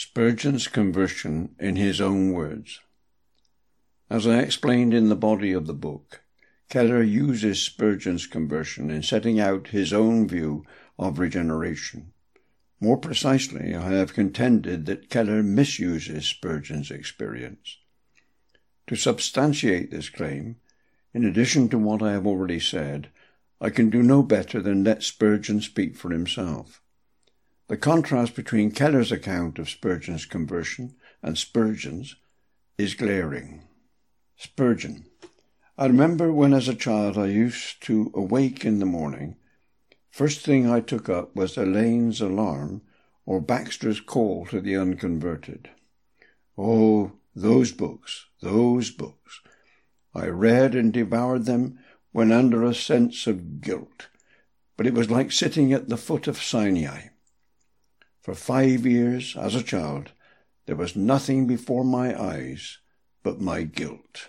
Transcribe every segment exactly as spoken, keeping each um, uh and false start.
Spurgeon's conversion in his own words. As I explained in the body of the book, Keller uses Spurgeon's conversion in setting out his own view of regeneration. More precisely, I have contended that Keller misuses Spurgeon's experience. To substantiate this claim, in addition to what I have already said, I can do no better than let Spurgeon speak for himself. The contrast between Keller's account of Spurgeon's conversion and Spurgeon's is glaring. Spurgeon. I remember when as a child I used to awake in the morning. First thing I took up was Elaine's Alarm or Baxter's Call to the Unconverted. Oh, those books, those books. I read and devoured them when under a sense of guilt, but it was like sitting at the foot of Sinai. For five years, as a child, there was nothing before my eyes but my guilt.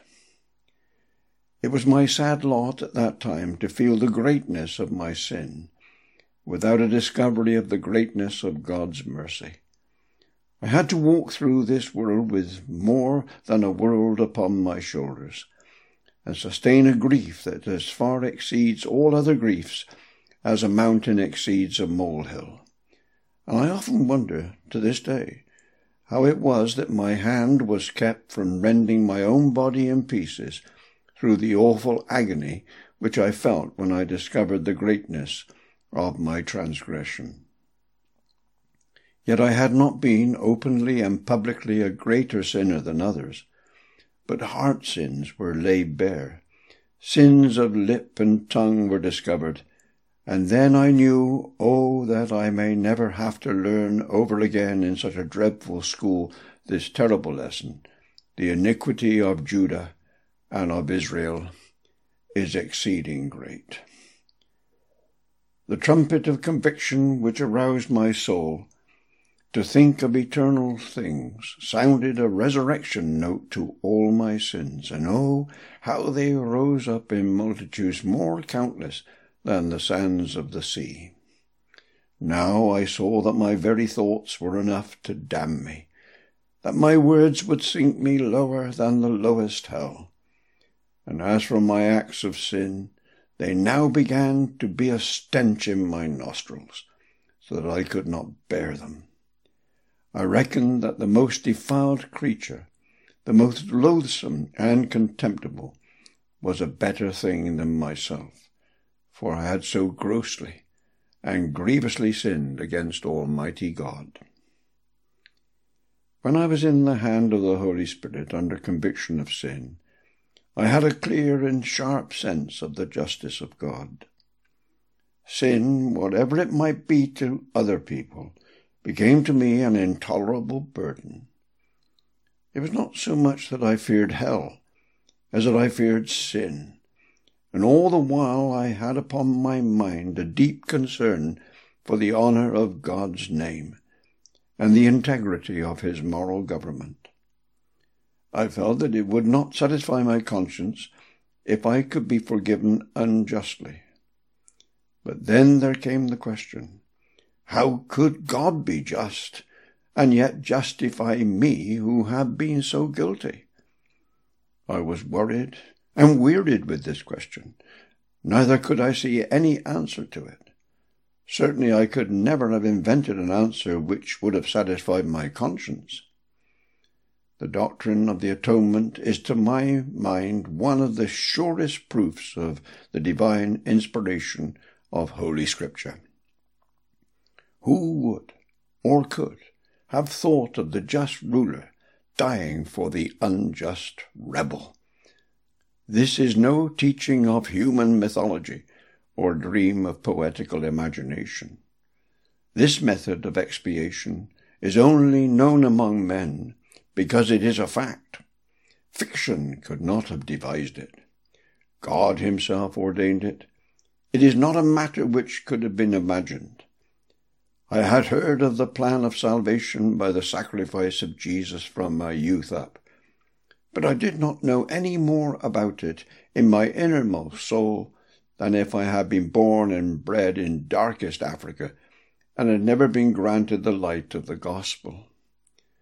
It was my sad lot at that time to feel the greatness of my sin, without a discovery of the greatness of God's mercy. I had to walk through this world with more than a world upon my shoulders, and sustain a grief that as far exceeds all other griefs as a mountain exceeds a molehill. And I often wonder, to this day, how it was that my hand was kept from rending my own body in pieces through the awful agony which I felt when I discovered the greatness of my transgression. Yet I had not been openly and publicly a greater sinner than others, but heart sins were laid bare, sins of lip and tongue were discovered, and then I knew, oh, that I may never have to learn over again in such a dreadful school this terrible lesson: the iniquity of Judah and of Israel is exceeding great. The trumpet of conviction which aroused my soul to think of eternal things sounded a resurrection note to all my sins, and oh, how they rose up in multitudes more countless than the sands of the sea. Now I saw that my very thoughts were enough to damn me, that my words would sink me lower than the lowest hell. And as for my acts of sin, they now began to be a stench in my nostrils, so that I could not bear them. I reckoned that the most defiled creature, the most loathsome and contemptible, was a better thing than myself, for I had so grossly and grievously sinned against Almighty God. When I was in the hand of the Holy Spirit under conviction of sin, I had a clear and sharp sense of the justice of God. Sin, whatever it might be to other people, became to me an intolerable burden. It was not so much that I feared hell as that I feared sin, and all the while I had upon my mind a deep concern for the honour of God's name and the integrity of his moral government. I felt that it would not satisfy my conscience if I could be forgiven unjustly. But then there came the question: how could God be just and yet justify me who had been so guilty? I was worried and wearied with this question. Neither could I see any answer to it. Certainly I could never have invented an answer which would have satisfied my conscience. The doctrine of the atonement is to my mind one of the surest proofs of the divine inspiration of Holy Scripture. Who would, or could, have thought of the just ruler dying for the unjust rebel? This is no teaching of human mythology or dream of poetical imagination. This method of expiation is only known among men because it is a fact. Fiction could not have devised it. God himself ordained it. It is not a matter which could have been imagined. I had heard of the plan of salvation by the sacrifice of Jesus from my youth up, but I did not know any more about it in my innermost soul than if I had been born and bred in darkest Africa and had never been granted the light of the gospel.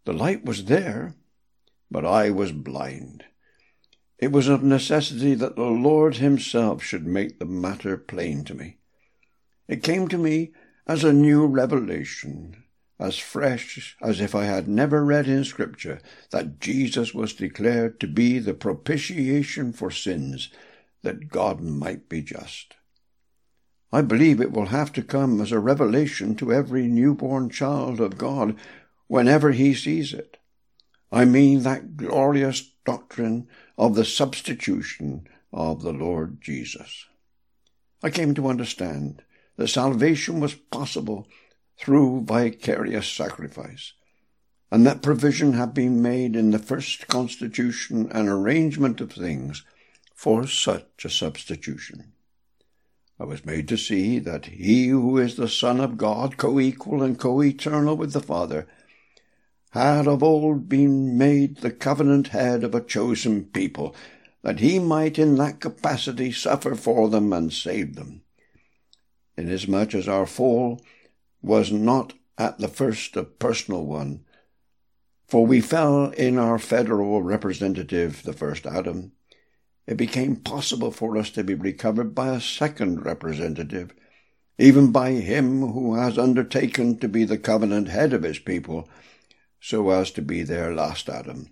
The light was there, but I was blind. It was of necessity that the Lord himself should make the matter plain to me. It came to me as a new revelation, as fresh as if I had never read in Scripture that Jesus was declared to be the propitiation for sins, that God might be just. I believe it will have to come as a revelation to every newborn child of God whenever he sees it. I mean that glorious doctrine of the substitution of the Lord Jesus. I came to understand that salvation was possible through vicarious sacrifice, and that provision had been made in the first constitution and arrangement of things for such a substitution. I was made to see that he who is the Son of God, co-equal and co-eternal with the Father, had of old been made the covenant head of a chosen people, that he might in that capacity suffer for them and save them, inasmuch as our fall was not at the first a personal one, for we fell in our federal representative, the first Adam. It became possible for us to be recovered by a second representative, even by him who has undertaken to be the covenant head of his people, so as to be their last Adam.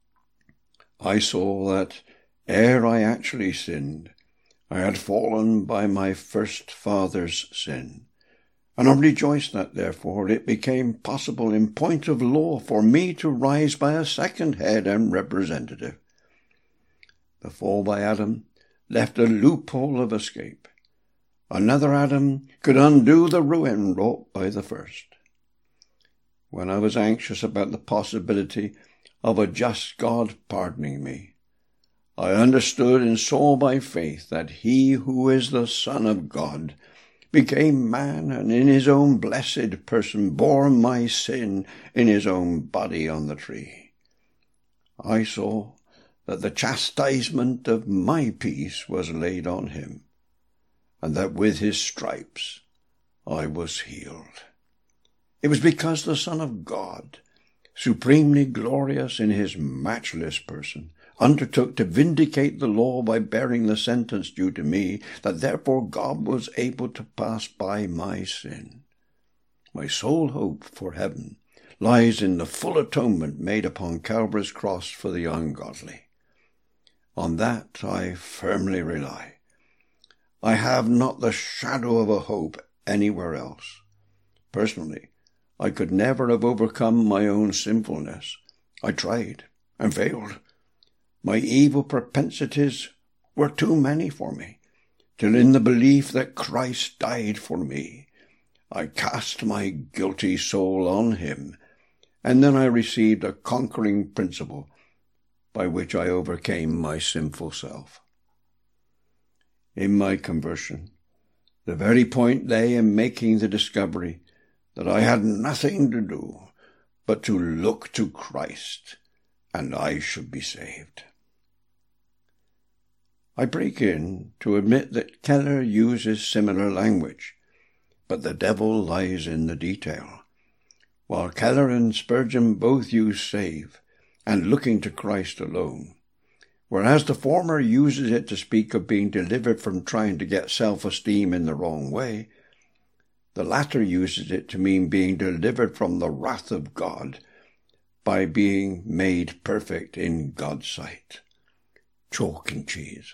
I saw that ere I actually sinned, I had fallen by my first father's sin, and I rejoiced that, therefore, it became possible in point of law for me to rise by a second head and representative. The fall by Adam left a loophole of escape. Another Adam could undo the ruin wrought by the first. When I was anxious about the possibility of a just God pardoning me, I understood and saw by faith that he who is the Son of God became man, and in his own blessed person bore my sin in his own body on the tree. I saw that the chastisement of my peace was laid on him, and that with his stripes I was healed. It was because the Son of God, supremely glorious in his matchless person, undertook to vindicate the law by bearing the sentence due to me, that therefore God was able to pass by my sin. My sole hope for heaven lies in the full atonement made upon Calvary's cross for the ungodly. On that I firmly rely. I have not the shadow of a hope anywhere else. Personally, I could never have overcome my own sinfulness. I tried and failed. My evil propensities were too many for me, till in the belief that Christ died for me, I cast my guilty soul on him, and then I received a conquering principle by which I overcame my sinful self. In my conversion, the very point lay in making the discovery that I had nothing to do but to look to Christ, and I should be saved. I break in to admit that Keller uses similar language, but the devil lies in the detail. While Keller and Spurgeon both use save and looking to Christ alone, whereas the former uses it to speak of being delivered from trying to get self-esteem in the wrong way, the latter uses it to mean being delivered from the wrath of God by being made perfect in God's sight. Chalk and cheese.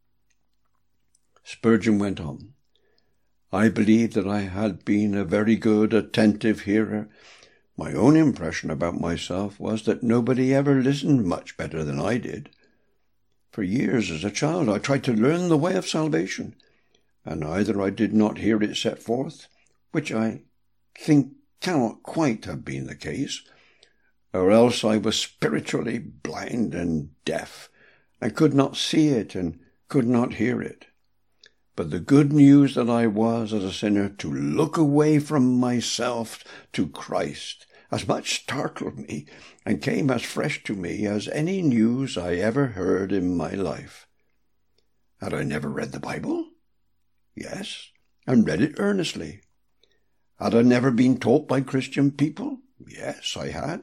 Spurgeon went on, I believe that I had been a very good, attentive hearer. My own impression about myself was that nobody ever listened much better than I did. For years as a child I tried to learn the way of salvation, and either I did not hear it set forth, which I think cannot quite have been the case, or else I was spiritually blind and deaf, and could not see it and could not hear it. But the good news that I was, as a sinner, to look away from myself to Christ as much startled me and came as fresh to me as any news I ever heard in my life. Had I never read the Bible? Yes, and read it earnestly. Had I never been taught by Christian people? Yes, I had,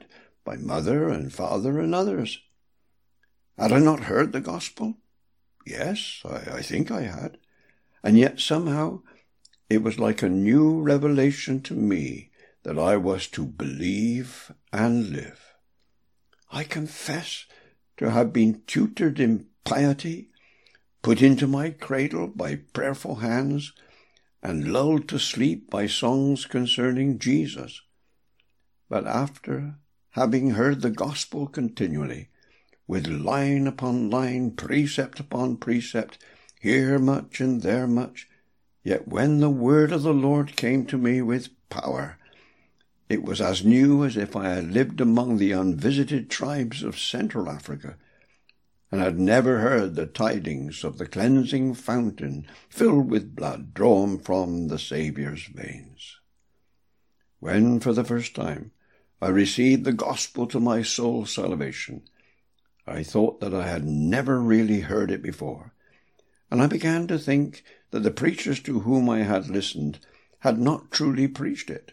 by mother and father and others. Had I not heard the gospel? Yes, I, I think I had. And yet somehow it was like a new revelation to me that I was to believe and live. I confess to have been tutored in piety, put into my cradle by prayerful hands, and lulled to sleep by songs concerning Jesus. But after having heard the gospel continually, with line upon line, precept upon precept, here much and there much, yet when the word of the Lord came to me with power, it was as new as if I had lived among the unvisited tribes of Central Africa, and had never heard the tidings of the cleansing fountain filled with blood drawn from the Saviour's veins. When for the first time I received the gospel to my soul's salvation, I thought that I had never really heard it before, and I began to think that the preachers to whom I had listened had not truly preached it.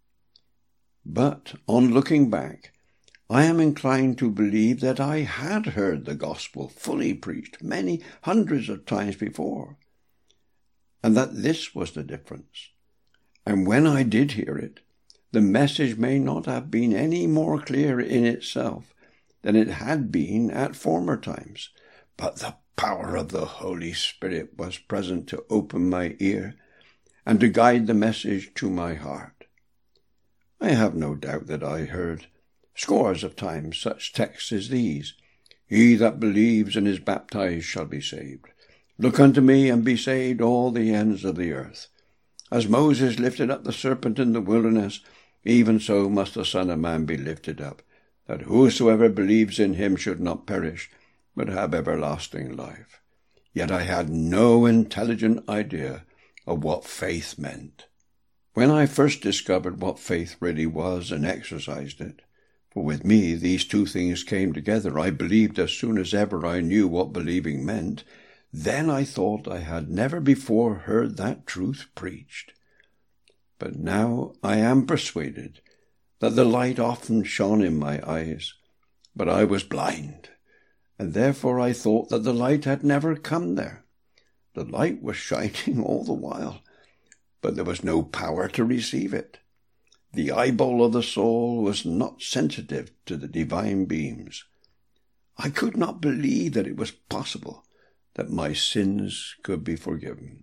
But on looking back, I am inclined to believe that I had heard the gospel fully preached many hundreds of times before, and that this was the difference. And when I did hear it, the message may not have been any more clear in itself than it had been at former times, but the power of the Holy Spirit was present to open my ear and to guide the message to my heart. I have no doubt that I heard scores of times such texts as these: "He that believes and is baptized shall be saved. Look unto me, and be saved all the ends of the earth. As Moses lifted up the serpent in the wilderness, even so must the Son of Man be lifted up, that whosoever believes in him should not perish, but have everlasting life." Yet I had no intelligent idea of what faith meant. When I first discovered what faith really was and exercised it, for with me these two things came together, I believed as soon as ever I knew what believing meant, then I thought I had never before heard that truth preached. But now I am persuaded that the light often shone in my eyes, but I was blind, and therefore I thought that the light had never come there. The light was shining all the while, but there was no power to receive it. The eyeball of the soul was not sensitive to the divine beams. I could not believe that it was possible that my sins could be forgiven.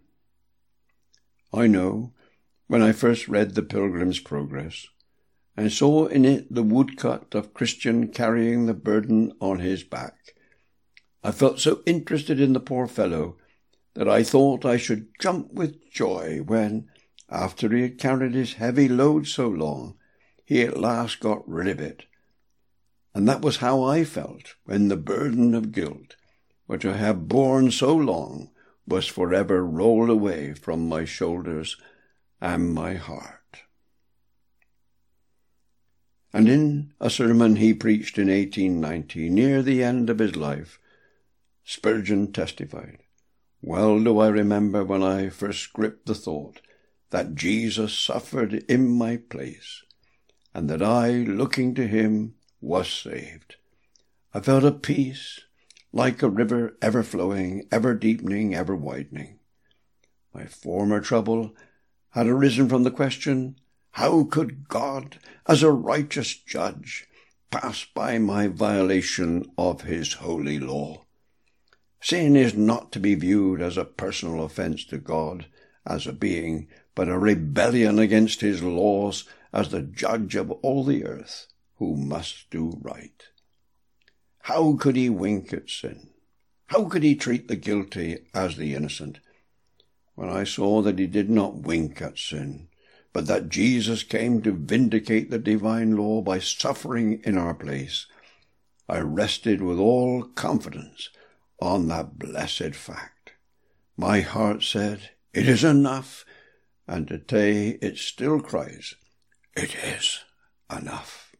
I know, when I first read the Pilgrim's Progress, and saw in it the woodcut of Christian carrying the burden on his back, I felt so interested in the poor fellow that I thought I should jump with joy when, after he had carried his heavy load so long, he at last got rid of it. And that was how I felt when the burden of guilt, which I have borne so long, was forever rolled away from my shoulders and my heart. And in a sermon he preached in eighteen ninety, near the end of his life, Spurgeon testified, "Well do I remember when I first gripped the thought that Jesus suffered in my place, and that I, looking to him, was saved. I felt a peace, like a river ever flowing, ever deepening, ever widening. My former trouble had arisen from the question, how could God, as a righteous judge, pass by my violation of his holy law? Sin is not to be viewed as a personal offence to God as a being, but a rebellion against his laws as the judge of all the earth, who must do right. How could he wink at sin? How could he treat the guilty as the innocent? When I saw that he did not wink at sin, but that Jesus came to vindicate the divine law by suffering in our place, I rested with all confidence on that blessed fact. My heart said, "It is enough," and today it still cries, "It is enough."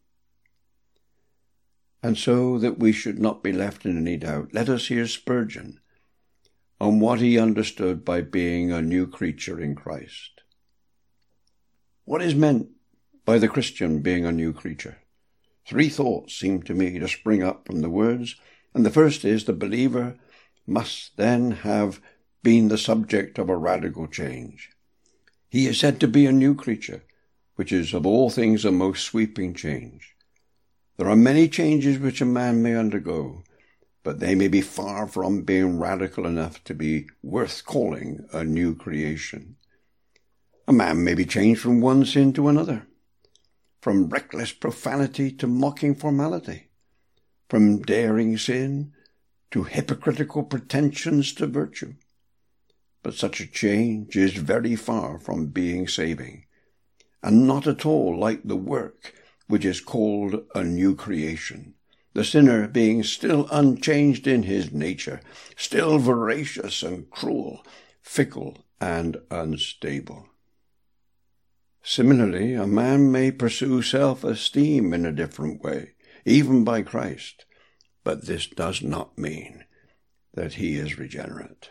And so that we should not be left in any doubt, let us hear Spurgeon on what he understood by being a new creature in Christ. What is meant by the Christian being a new creature? Three thoughts seem to me to spring up from the words, and the first is the believer must then have been the subject of a radical change. He is said to be a new creature, which is of all things a most sweeping change. There are many changes which a man may undergo, but they may be far from being radical enough to be worth calling a new creation. A man may be changed from one sin to another, from reckless profanity to mocking formality, from daring sin to hypocritical pretensions to virtue. But such a change is very far from being saving, and not at all like the work which is called a new creation, the sinner being still unchanged in his nature, still voracious and cruel, fickle and unstable. Similarly, a man may pursue self-esteem in a different way, even by Christ, but this does not mean that he is regenerate.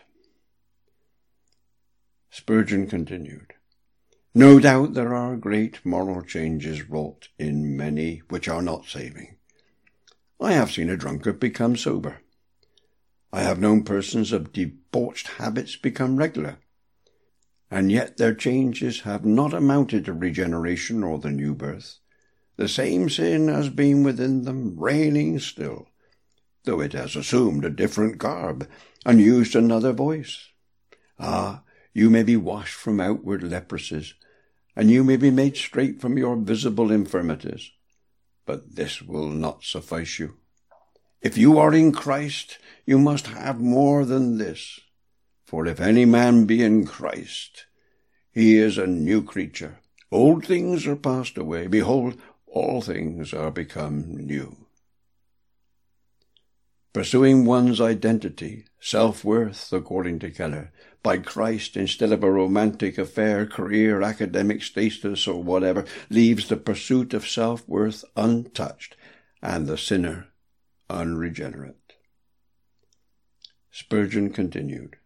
Spurgeon continued, "No doubt there are great moral changes wrought in many which are not saving. I have seen a drunkard become sober. I have known persons of debauched habits become regular, and yet their changes have not amounted to regeneration or the new birth. The same sin has been within them, reigning still, though it has assumed a different garb and used another voice. Ah, you may be washed from outward leprosies, and you may be made straight from your visible infirmities, but this will not suffice you. If you are in Christ, you must have more than this. For if any man be in Christ, he is a new creature. Old things are passed away. Behold, all things are become new." Pursuing one's identity, self-worth, according to Keller, by Christ instead of a romantic affair, career, academic status, or whatever, leaves the pursuit of self-worth untouched and the sinner unregenerate. Spurgeon continued,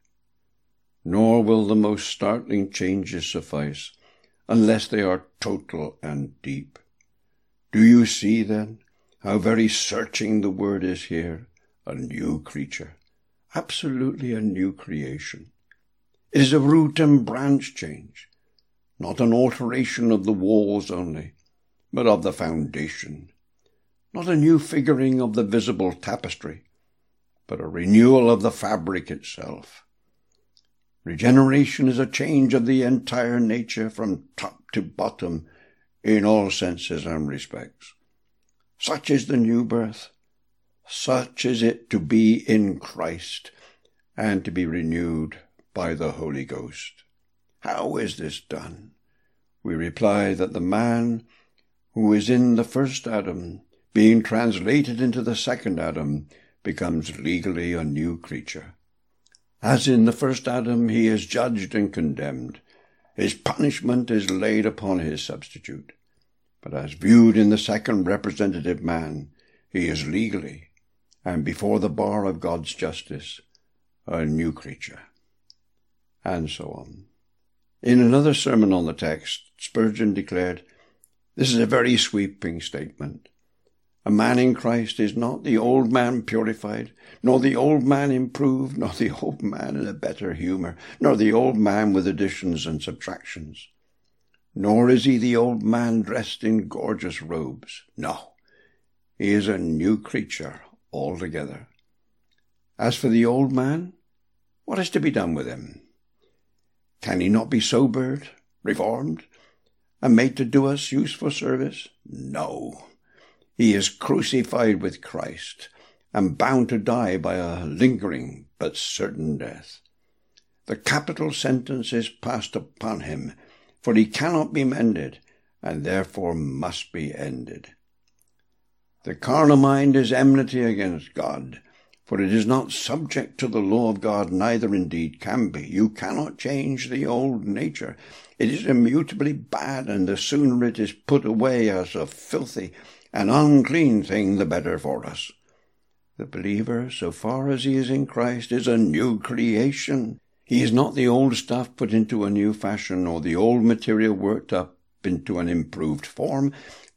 "Nor will the most startling changes suffice unless they are total and deep. Do you see, then, how very searching the word is here? A new creature, absolutely a new creation. It is a root and branch change, not an alteration of the walls only, but of the foundation, not a new figuring of the visible tapestry, but a renewal of the fabric itself. Regeneration is a change of the entire nature from top to bottom in all senses and respects. Such is the new birth. Such is it to be in Christ and to be renewed by the Holy Ghost. How is this done? We reply that the man who is in the first Adam, being translated into the second Adam, becomes legally a new creature. As in the first Adam he is judged and condemned, his punishment is laid upon his substitute. But as viewed in the second representative man, he is legally, and before the bar of God's justice, a new creature. And so on. In another sermon on the text, Spurgeon declared, "This is a very sweeping statement. A man in Christ is not the old man purified, nor the old man improved, nor the old man in a better humour, nor the old man with additions and subtractions. Nor is he the old man dressed in gorgeous robes. No, he is a new creature altogether. As for the old man, what is to be done with him? Can he not be sobered, reformed, and made to do us useful service? No. He is crucified with Christ, and bound to die by a lingering but certain death. The capital sentence is passed upon him, for he cannot be mended, and therefore must be ended. The carnal mind is enmity against God, for it is not subject to the law of God, neither indeed can be. You cannot change the old nature. It is immutably bad, and the sooner it is put away as a filthy and unclean thing, the better for us. The believer, so far as he is in Christ, is a new creation. He is not the old stuff put into a new fashion, or the old material worked up into an improved form,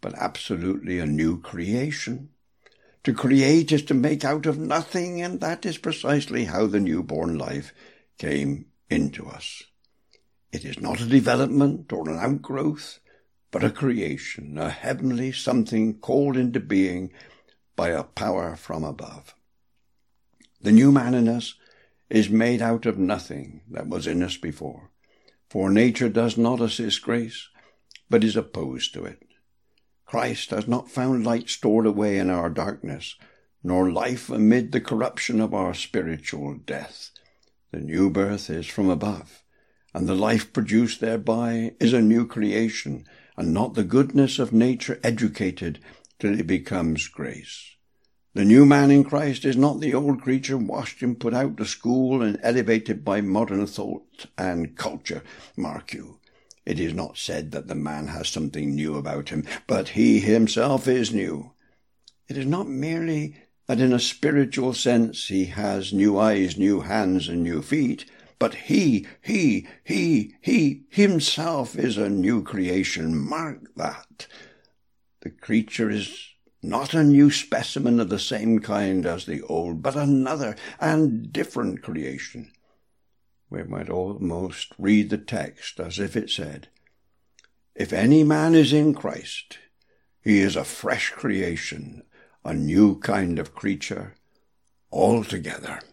but absolutely a new creation. To create is to make out of nothing, and that is precisely how the newborn life came into us. It is not a development or an outgrowth, but a creation, a heavenly something called into being by a power from above. The new man in us is made out of nothing that was in us before, for nature does not assist grace, but is opposed to it. Christ has not found light stored away in our darkness, nor life amid the corruption of our spiritual death. The new birth is from above, and the life produced thereby is a new creation, and not the goodness of nature educated till it becomes grace. The new man in Christ is not the old creature washed and put out to school and elevated by modern thought and culture, mark you. It is not said that the man has something new about him, but he himself is new. It is not merely that in a spiritual sense he has new eyes, new hands, and new feet, but he, he, he, he himself is a new creation. Mark that. The creature is not a new specimen of the same kind as the old, but another and different creation. We might almost read the text as if it said, "If any man is in Christ, he is a fresh creation, a new kind of creature altogether."